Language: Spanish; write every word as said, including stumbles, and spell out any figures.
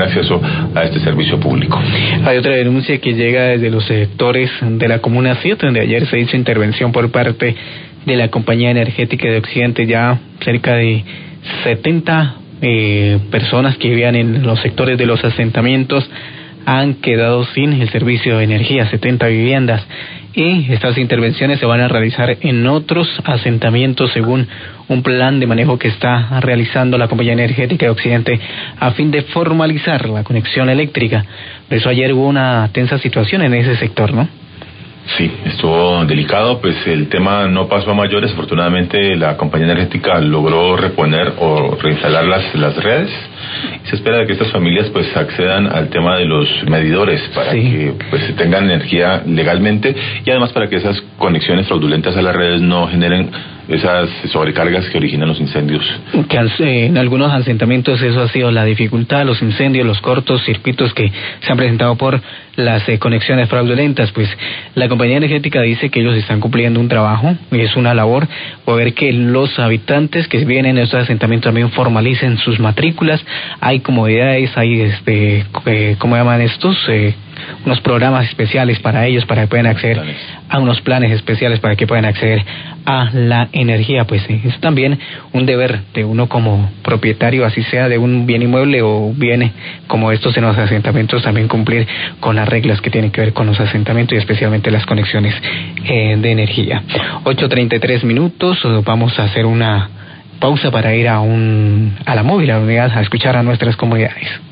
acceso a este servicio público. Hay otra denuncia que llega desde los sectores de la Comuna siete, donde ayer se hizo intervención por parte de la Compañía Energética de Occidente. Ya cerca de setenta eh, personas que vivían en los sectores de los asentamientos han quedado sin el servicio de energía, setenta viviendas. Y estas intervenciones se van a realizar en otros asentamientos según un plan de manejo que está realizando la Compañía Energética de Occidente a fin de formalizar la conexión eléctrica. Por eso ayer hubo una tensa situación en ese sector, ¿no? Sí, estuvo delicado, pues el tema no pasó a mayores. Afortunadamente la compañía energética logró reponer o reinstalar las, las redes. Se espera que estas familias pues accedan al tema de los medidores para sí. que pues tengan energía legalmente y además para que esas conexiones fraudulentas a las redes no generen esas sobrecargas que originan los incendios. Que en algunos asentamientos eso ha sido la dificultad, los incendios, los cortos circuitos que se han presentado por las eh, conexiones fraudulentas. Pues la compañía energética dice que ellos están cumpliendo un trabajo, y es una labor poder que los habitantes que vienen en estos asentamientos también formalicen sus matrículas. Hay comodidades, hay este, eh, ¿cómo llaman estos? Eh, unos programas especiales para ellos, para que puedan acceder planes. a unos planes especiales para que puedan acceder a la energía. Pues eh, es también un deber de uno como propietario, así sea de un bien inmueble o bien como estos en los asentamientos, también cumplir con las reglas que tienen que ver con los asentamientos y especialmente las conexiones eh, de energía. ocho treinta y tres minutos, vamos a hacer una pausa para ir a un a la móvil, a la unidad, a escuchar a nuestras comunidades.